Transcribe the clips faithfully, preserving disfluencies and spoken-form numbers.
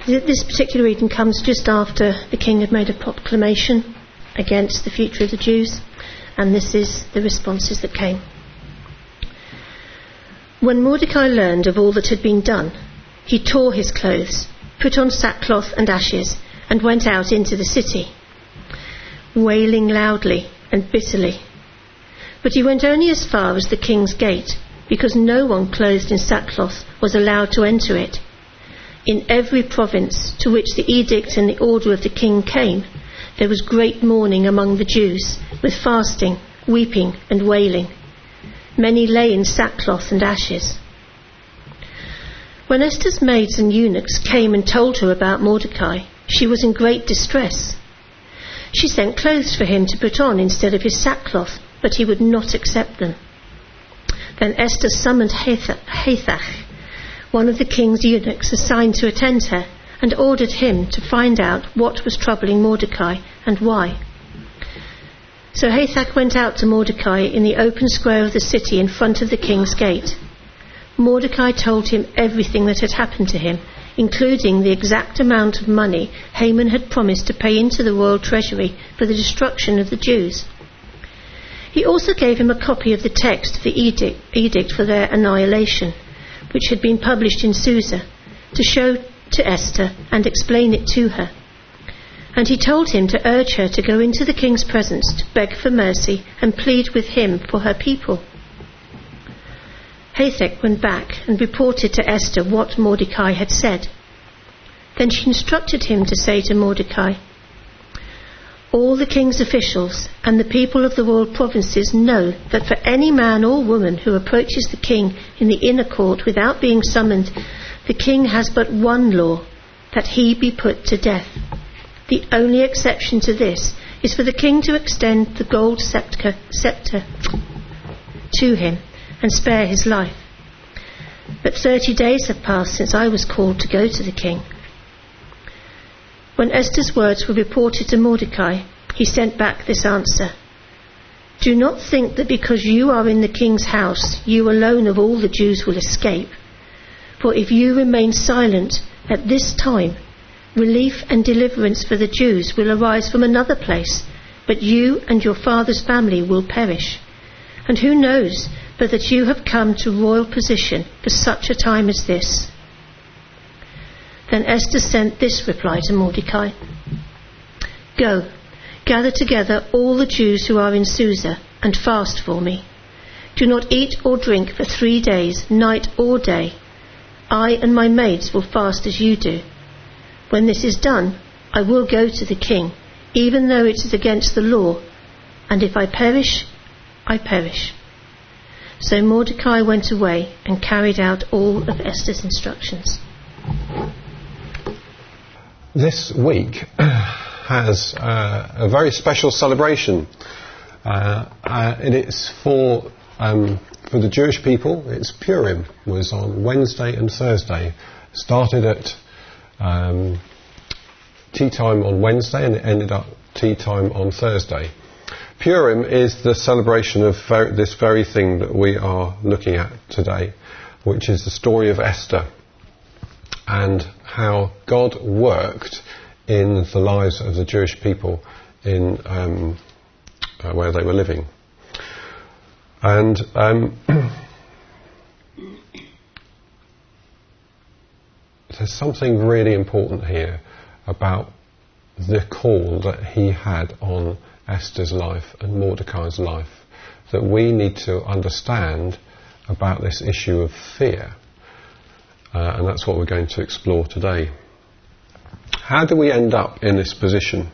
This particular reading comes just after the king had made a proclamation against the future of the Jews, and this is the responses that came. When Mordecai learned of all that had been done, he tore his clothes, put on sackcloth and ashes, and went out into the city, wailing loudly and bitterly. But he went only as far as the king's gate, because no one clothed in sackcloth was allowed to enter it. In every province to which the edict and the order of the king came, there was great mourning among the Jews, with fasting, weeping and wailing. Many lay in sackcloth and ashes. When Esther's maids and eunuchs came and told her about Mordecai, she was in great distress. She sent clothes for him to put on instead of his sackcloth, but he would not accept them. Then Esther summoned Hathach, one of the king's eunuchs assigned to attend her, and ordered him to find out what was troubling Mordecai and why. So Hathach went out to Mordecai in the open square of the city in front of the king's gate. Mordecai told him everything that had happened to him, including the exact amount of money Haman had promised to pay into the royal treasury for the destruction of the Jews. He also gave him a copy of the text of the edict, edict for their annihilation, which had been published in Susa, to show to Esther and explain it to her. And he told him to urge her to go into the king's presence to beg for mercy and plead with him for her people. Hathach went back and reported to Esther what Mordecai had said. Then she instructed him to say to Mordecai, "All the king's officials and the people of the royal provinces know that for any man or woman who approaches the king in the inner court without being summoned, the king has but one law, that he be put to death. The only exception to this is for the king to extend the gold scepter, scepter to him and spare his life. But thirty days have passed since I was called to go to the king." When Esther's words were reported to Mordecai, he sent back this answer: "Do not think that because you are in the king's house, you alone of all the Jews will escape. For if you remain silent at this time, relief and deliverance for the Jews will arise from another place, but you and your father's family will perish. And who knows but that you have come to royal position for such a time as this?" Then Esther sent this reply to Mordecai: "Go, gather together all the Jews who are in Susa, and fast for me. Do not eat or drink for three days, night or day. I and my maids will fast as you do. When this is done, I will go to the king, even though it is against the law, and if I perish, I perish." So Mordecai went away and carried out all of Esther's instructions. This week has uh, a very special celebration, uh, uh, and it's for um, for the Jewish people. It's Purim. It was on Wednesday and Thursday. Started at um, tea time on Wednesday and it ended up tea time on Thursday. Purim is the celebration of ver- this very thing that we are looking at today, which is the story of Esther and how God worked in the lives of the Jewish people in um, uh, where they were living. And um, there's something really important here about the call that he had on Esther's life and Mordecai's life that we need to understand about this issue of fear. Uh, and that's what we're going to explore today. How do we end up in this position?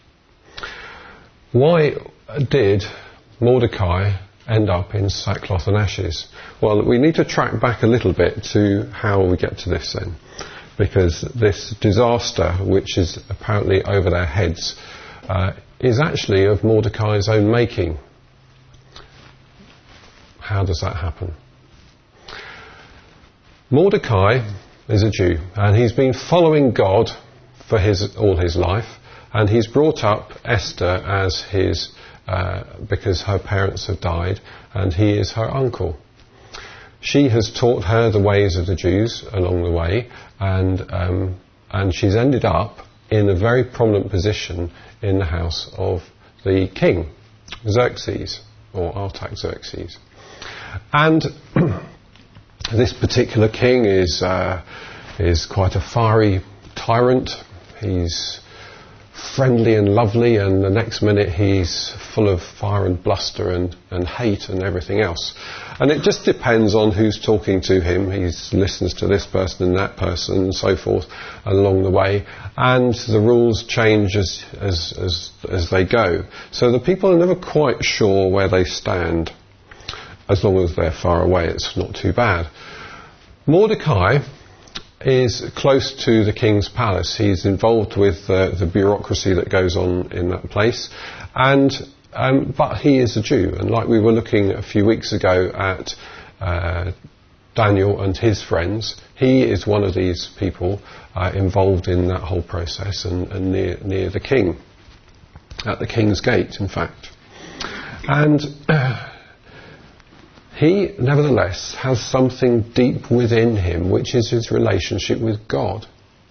Why did Mordecai end up in sackcloth and ashes? Well, we need to track back a little bit to how we get to this then. Because this disaster, which is apparently over their heads, uh, is actually of Mordecai's own making. How does that happen? Mordecai is a Jew, and he's been following God for his all his life, and he's brought up Esther as his, uh, because her parents have died, and he is her uncle. She has taught her the ways of the Jews along the way, and um, and she's ended up in a very prominent position in the house of the king, Xerxes, or Artaxerxes. And this particular king is uh, is quite a fiery tyrant. He's friendly and lovely, and the next minute he's full of fire and bluster and, and hate and everything else. And it just depends on who's talking to him. He listens to this person and that person and so forth along the way, and the rules change as, as, as, as they go. So the people are never quite sure where they stand. As long as they're far away, it's not too bad. Mordecai is close to the king's palace. He's involved with uh, the bureaucracy that goes on in that place, and um, but he is a Jew, and like we were looking a few weeks ago at uh, Daniel and his friends, he is one of these people uh, involved in that whole process, and, and near near the king, at the king's gate, in fact, and. Uh, He, nevertheless, has something deep within him, which is his relationship with God.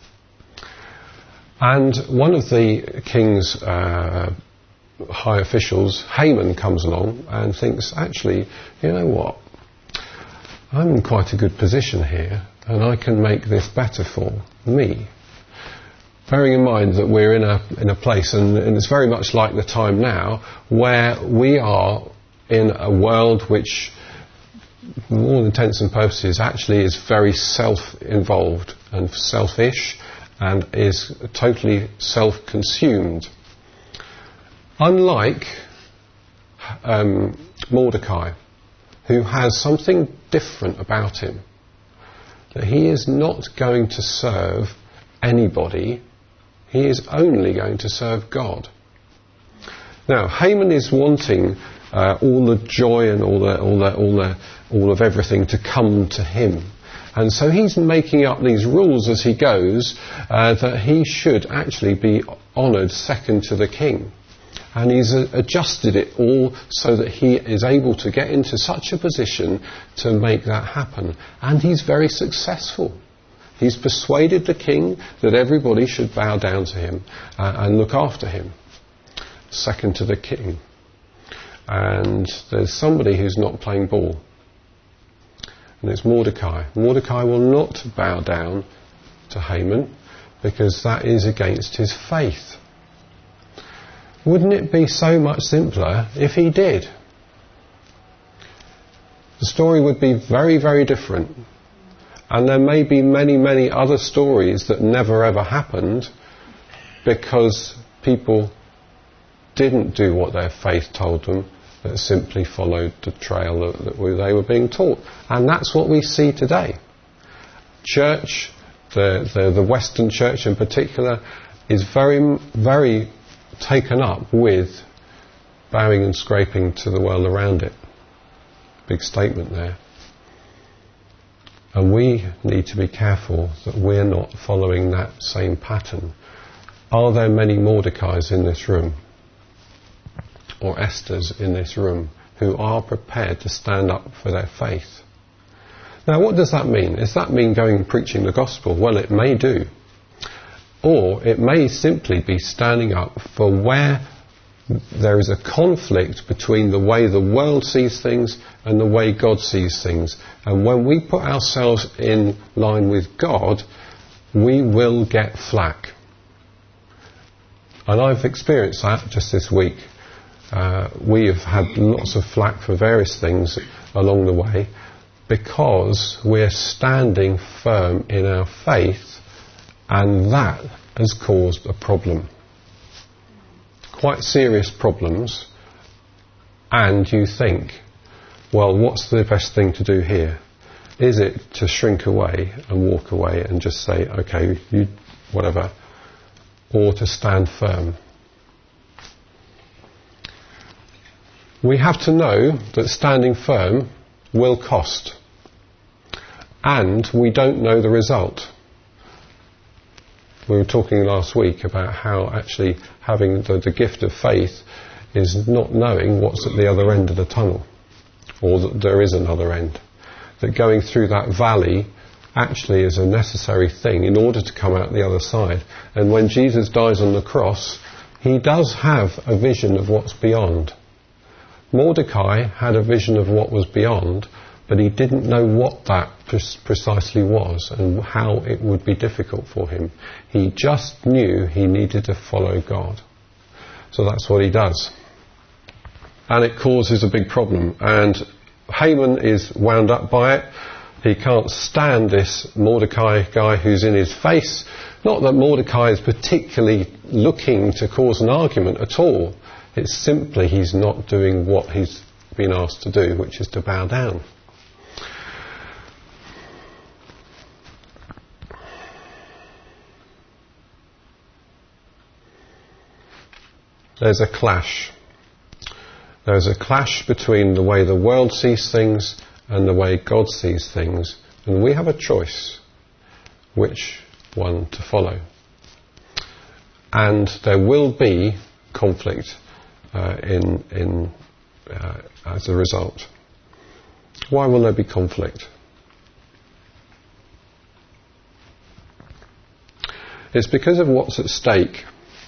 And one of the king's uh, high officials, Haman, comes along and thinks, actually, you know what? I'm in quite a good position here, and I can make this better for me. Bearing in mind that we're in a in a place, and, and it's very much like the time now, where we are in a world which, for all intents and purposes, actually is very self-involved and selfish and is totally self-consumed. Unlike um, Mordecai, who has something different about him, that he is not going to serve anybody, he is only going to serve God. Now, Haman is wanting uh, all the joy and all the, all the, all the, all of everything to come to him, and so he's making up these rules as he goes uh, that he should actually be honoured second to the king, and he's uh, adjusted it all so that he is able to get into such a position to make that happen, and he's very successful. He's persuaded the king that everybody should bow down to him uh, and look after him, second to the king. And there's somebody who's not playing ball, and it's Mordecai. Mordecai will not bow down to Haman because that is against his faith. Wouldn't it be so much simpler if he did? The story would be very, very different. And there may be many, many other stories that never ever happened because people didn't do what their faith told them, that simply followed the trail that, that they were being taught. And that's what we see today. Church, the, the, the Western church in particular, is very, very taken up with bowing and scraping to the world around it. Big statement there. And we need to be careful that we're not following that same pattern. Are there many Mordecais in this room, or Esthers in this room, who are prepared to stand up for their faith? Now, what does that mean? Does that mean going and preaching the gospel? Well, it may do. Or it may simply be standing up for where there is a conflict between the way the world sees things and the way God sees things. And when we put ourselves in line with God, we will get flack. And I've experienced that just this week. Uh, we have had lots of flack for various things along the way because we're standing firm in our faith, and that has caused a problem. Quite serious problems, and you think, well, what's the best thing to do here? Is it to shrink away and walk away and just say, okay, you, whatever, or to stand firm? We have to know that standing firm will cost, and we don't know the result. We were talking last week about how actually having the, the gift of faith is not knowing what's at the other end of the tunnel, or that there is another end. That going through that valley actually is a necessary thing in order to come out the other side. And when Jesus dies on the cross, he does have a vision of what's beyond. Mordecai had a vision of what was beyond, but he didn't know what that pre- precisely was and how it would be difficult for him. He just knew he needed to follow God. So that's what he does. And it causes a big problem. And Haman is wound up by it. He can't stand this Mordecai guy who's in his face. Not that Mordecai is particularly looking to cause an argument at all. It's simply he's not doing what he's been asked to do, which is to bow down. There's a clash. There's a clash between the way the world sees things and the way God sees things, and we have a choice which one to follow. And there will be conflict uh, in in uh, as a result. Why will there be conflict? It's because of what's at stake.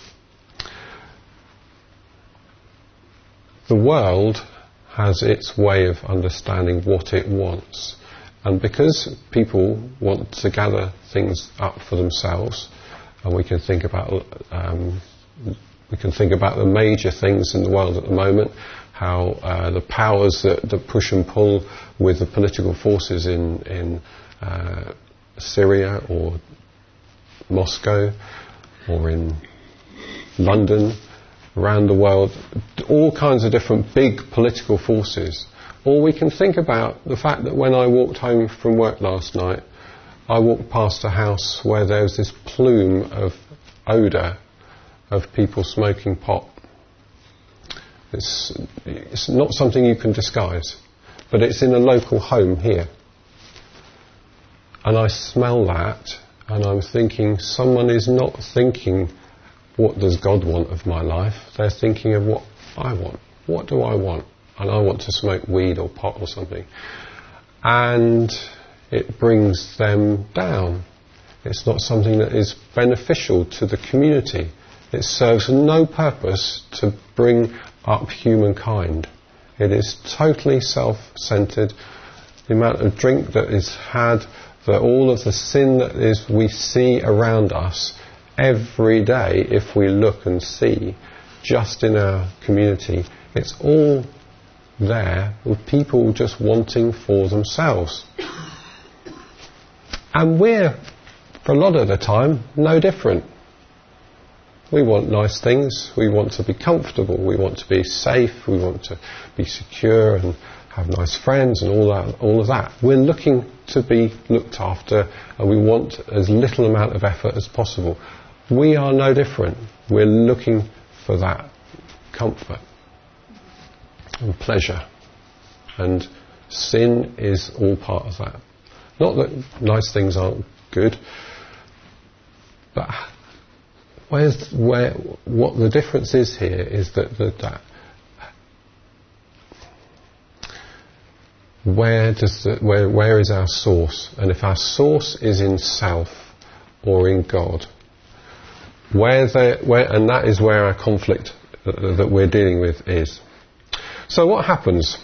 The world has its way of understanding what it wants, and because people want to gather things up for themselves, and we can think about um, we can think about the major things in the world at the moment, how uh, the powers that, that push and pull with the political forces in in uh, Syria or Moscow or in London, around the world, all kinds of different big political forces. Or we can think about the fact that when I walked home from work last night, I walked past a house where there was this plume of odour of people smoking pot. It's, it's not something you can disguise, but it's in a local home here. And I smell that, and I'm thinking, someone is not thinking, what does God want of my life? They're thinking of what I want. What do I want? And I want to smoke weed or pot or something. And it brings them down. It's not something that is beneficial to the community. It serves no purpose to bring up humankind. It is totally self-centred. The amount of drink that is had, the, all of the sin that is we see around us every day, if we look and see, just in our community, it's all there with people just wanting for themselves. And we're, for a lot of the time, no different. We want nice things, we want to be comfortable, we want to be safe, we want to be secure and have nice friends and all that, all of that. We're looking to be looked after, and we want as little amount of effort as possible. We are no different. We're looking for that comfort and pleasure. And sin is all part of that. Not that nice things aren't good, but where's, where, what the difference is here is that, that, that where does the, where, where is our source? And if our source is in self or in God, Where they, where, and that is where our conflict that, that we're dealing with is. So what happens?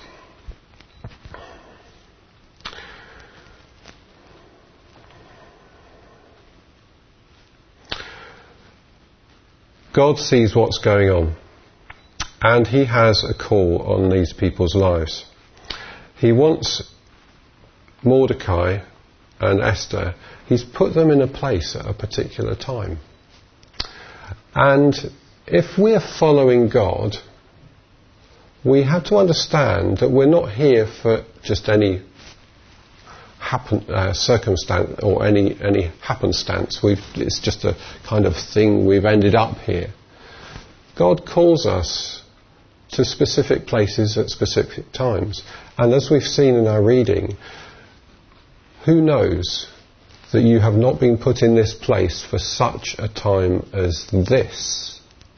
God sees what's going on, and he has a call on these people's lives. He wants Mordecai and Esther, he's put them in a place at a particular time. And if we're following God, we have to understand that we're not here for just any happen, uh, circumstance or any, any happenstance. We've, it's just a kind of thing, we've ended up here. God calls us to specific places at specific times. And as we've seen in our reading, who knows that you have not been put in this place for such a time as this?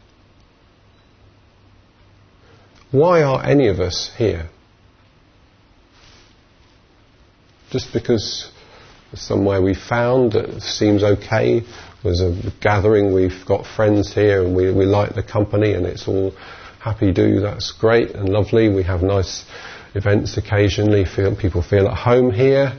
Why are any of us here? Just because somewhere we found that seems okay. There's a gathering, we've got friends here and we, we like the company and it's all happy-do, that's great and lovely. We have nice events occasionally, feel, people feel at home here.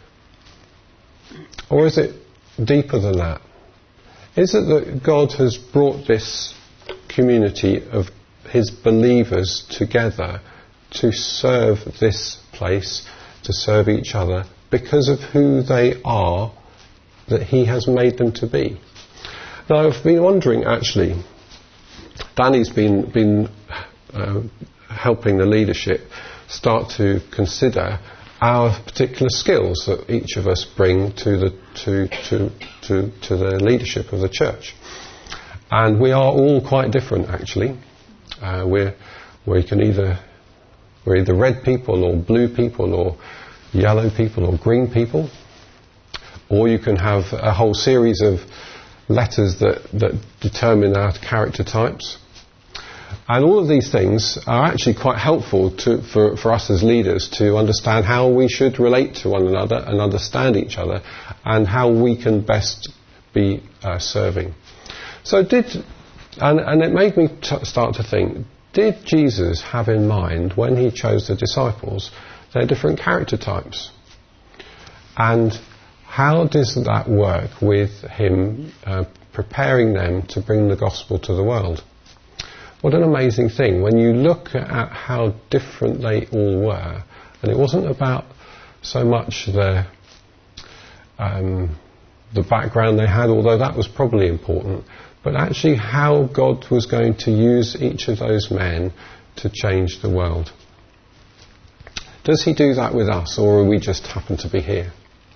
Or is it deeper than that? Is it that God has brought this community of his believers together to serve this place, to serve each other, because of who they are, that he has made them to be? Now, I've been wondering, actually, Danny's been, been uh, helping the leadership start to consider our particular skills that each of us bring to the to to to, to the leadership of the church. And we are all quite different, actually. Uh, we're we can either we're either red people or blue people or yellow people or green people, or you can have a whole series of letters that, that determine our character types. And all of these things are actually quite helpful to, for, for us as leaders to understand how we should relate to one another and understand each other and how we can best be uh, serving. So did, and, and it made me t- start to think, did Jesus have in mind when he chose the disciples their different character types? And how does that work with him uh, preparing them to bring the gospel to the world? What an amazing thing when you look at how different they all were. And it wasn't about so much the um, the background they had, although that was probably important, but actually how God was going to use each of those men to change the world. Does he do that with us, or are we just happen to be here?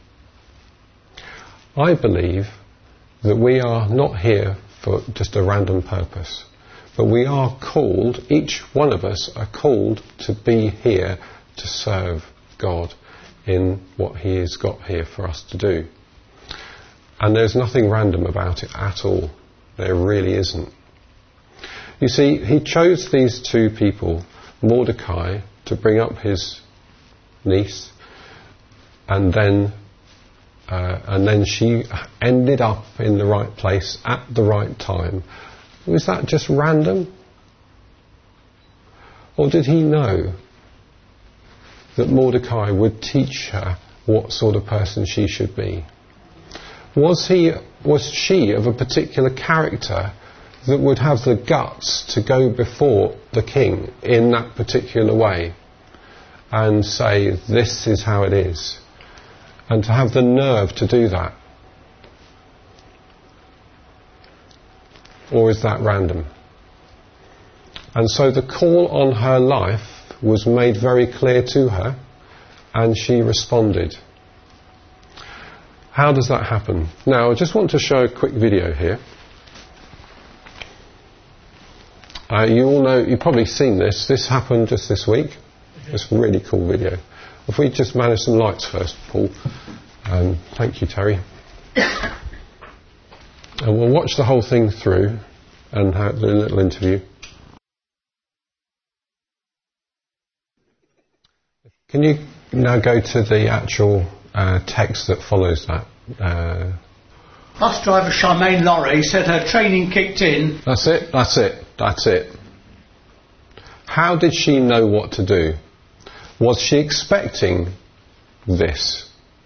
I believe that we are not here for just a random purpose. But we are called, each one of us are called to be here to serve God in what he has got here for us to do. And there's nothing random about it at all. There really isn't. You see, he chose these two people, Mordecai, to bring up his niece, and then uh, and then she ended up in the right place at the right time. Was that just random? Or did he know that Mordecai would teach her what sort of person she should be? Was he, was she of a particular character that would have the guts to go before the king in that particular way and say, this is how it is, and to have the nerve to do that? Or is that random? And so the call on her life was made very clear to her, and she responded. How does that happen? Now, I just want to show a quick video here. Uh, you all know, you've probably seen this. This happened just this week. It's a really cool video. If we just manage some lights first, Paul. Um, thank you, Terry. And we'll watch the whole thing through and have the little interview. Can you now go to the actual uh, text that follows that? Uh, Bus driver Charmaine Laurie said her training kicked in. That's it, that's it, that's it. How did she know what to do? Was she expecting this?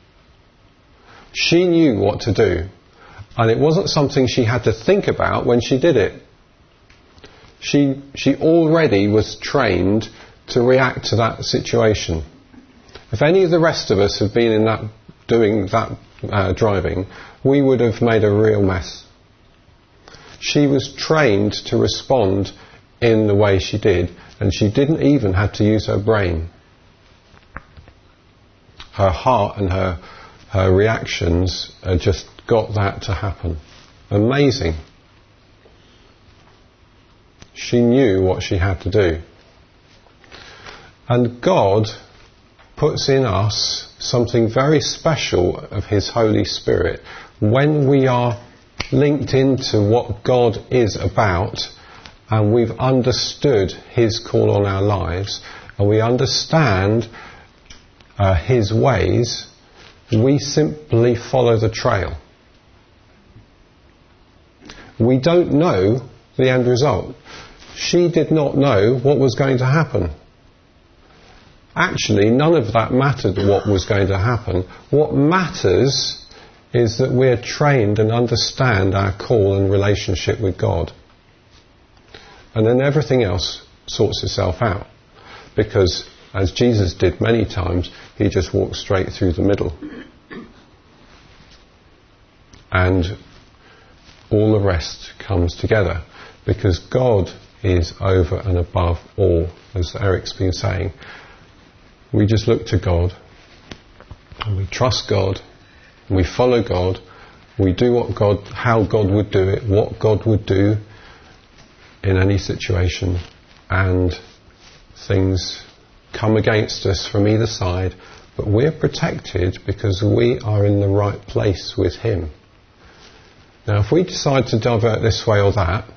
She knew what to do. And it wasn't something she had to think about when she did it. She she already was trained to react to that situation. If any of the rest of us had been in that, doing that uh, driving, we would have made a real mess. She was trained to respond in the way she did, and she didn't even have to use her brain. Her heart and her her reactions uh, just got that to happen. Amazing. She knew what she had to do. And God puts in us something very special of his Holy Spirit when we are linked into what God is about, and we've understood his call on our lives, and we understand uh, his ways. We simply follow the trail. We don't know the end result. She did not know what was going to happen. Actually, none of that mattered what was going to happen. What matters is that we're trained and understand our call and relationship with God. And then everything else sorts itself out. Because, as Jesus did many times, he just walked straight through the middle. And all the rest comes together. Because God is over and above all, as Eric's been saying. We just look to God, and we trust God, and we follow God, we do what God, how God would do it, what God would do in any situation, and things come against us from either side, but we're protected because we are in the right place with Him. Now, if we decide to divert this way or that,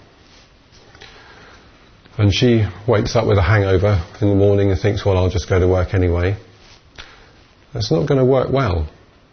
and she wakes up with a hangover in the morning and thinks, well, I'll just go to work anyway, that's not going to work well.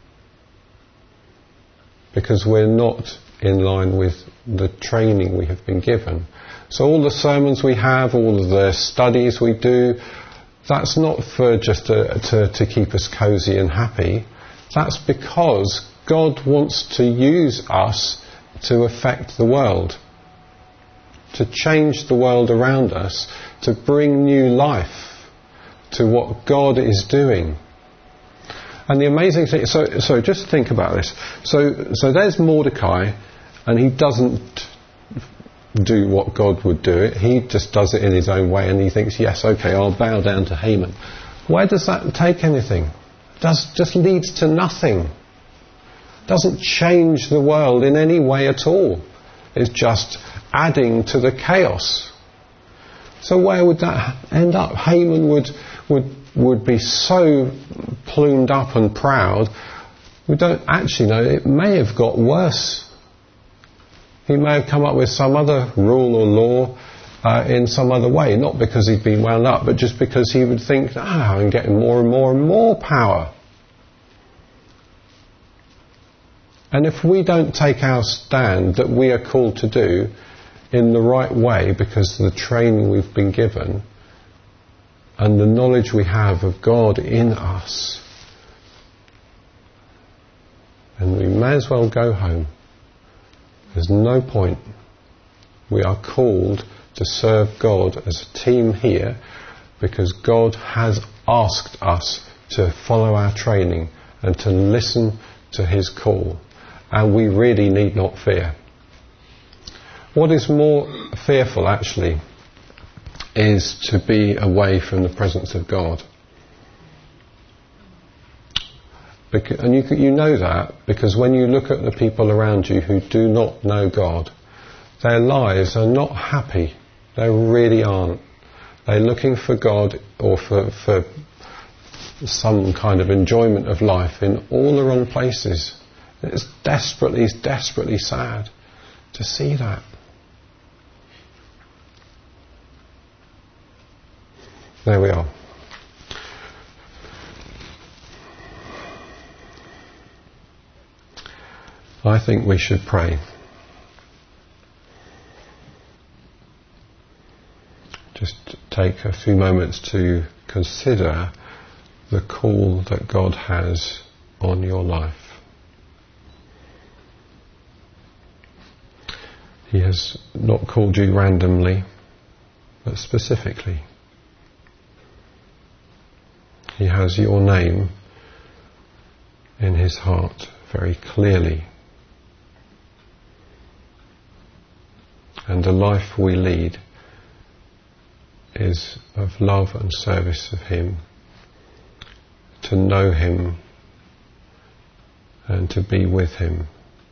Because we're not in line with the training we have been given. So all the sermons we have, all of the studies we do, that's not for just to, to, to keep us cosy and happy. That's because God wants to use us to affect the world. To change the world around us, to bring new life to what God is doing. And the amazing thing, so so just think about this. So so there's Mordecai, and he doesn't do what God would do it. He just does it in his own way, and he thinks, yes, okay, I'll bow down to Haman. Where does that take anything? Does just leads to nothing. Doesn't change the world in any way at all. It's just adding to the chaos. So where would that end up? Haman would would would be so plumed up and proud. We don't actually know. It may have got worse. He may have come up with some other rule or law uh, in some other way, not because he'd been wound up, but just because he would think, ah, I'm getting more and more and more power. And if we don't take our stand that we are called to do in the right way because of the training we've been given and the knowledge we have of God in us, then we may as well go home. There's no point. We are called to serve God as a team here because God has asked us to follow our training and to listen to His call. And we really need not fear. What is more fearful, actually, is to be away from the presence of God. Because, and you, you know that because when you look at the people around you who do not know God, their lives are not happy. They really aren't. They're looking for God or for, for some kind of enjoyment of life in all the wrong places. It's desperately, desperately sad to see that. There we are. I think we should pray. Just take a few moments to consider the call that God has on your life. He has not called you randomly, but specifically. He has your name in His heart very clearly. And the life we lead is of love and service of Him, to know Him and to be with Him.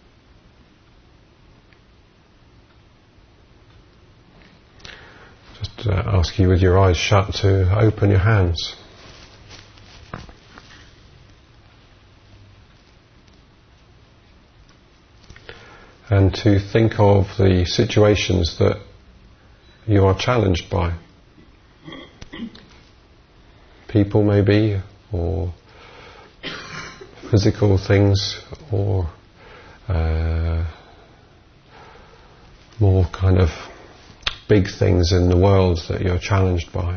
Just uh, ask you with your eyes shut to open your hands. And to think of the situations that you are challenged by. People maybe, or physical things or uh, more kind of big things in the world that you're challenged by.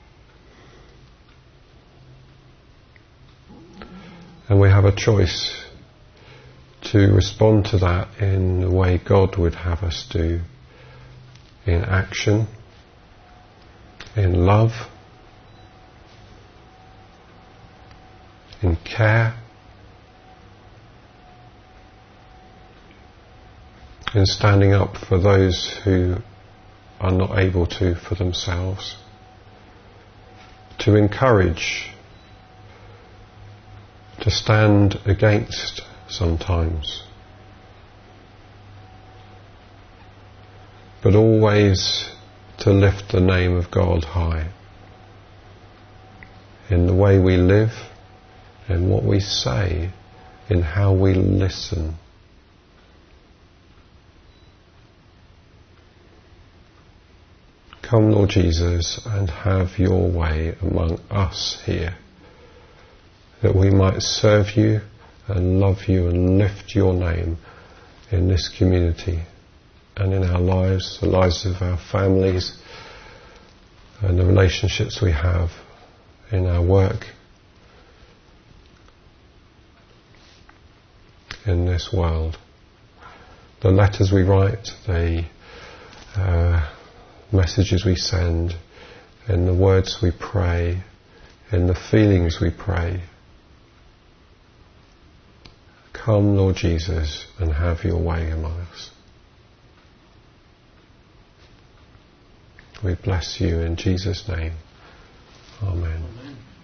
And we have a choice to respond to that in the way God would have us do, in action, in love, in care, in standing up for those who are not able to for themselves, to encourage, to stand against sometimes, but always to lift the name of God high in the way we live, in what we say, in how we listen. Come, Lord Jesus, and have your way among us here, that we might serve you and love you and lift your name in this community and in our lives, the lives of our families and the relationships we have in our work, in this world. The letters we write, the uh, messages we send, in the words we pray, in the feelings we pray. Come, Lord Jesus, and have your way among us. We bless you in Jesus' name. Amen.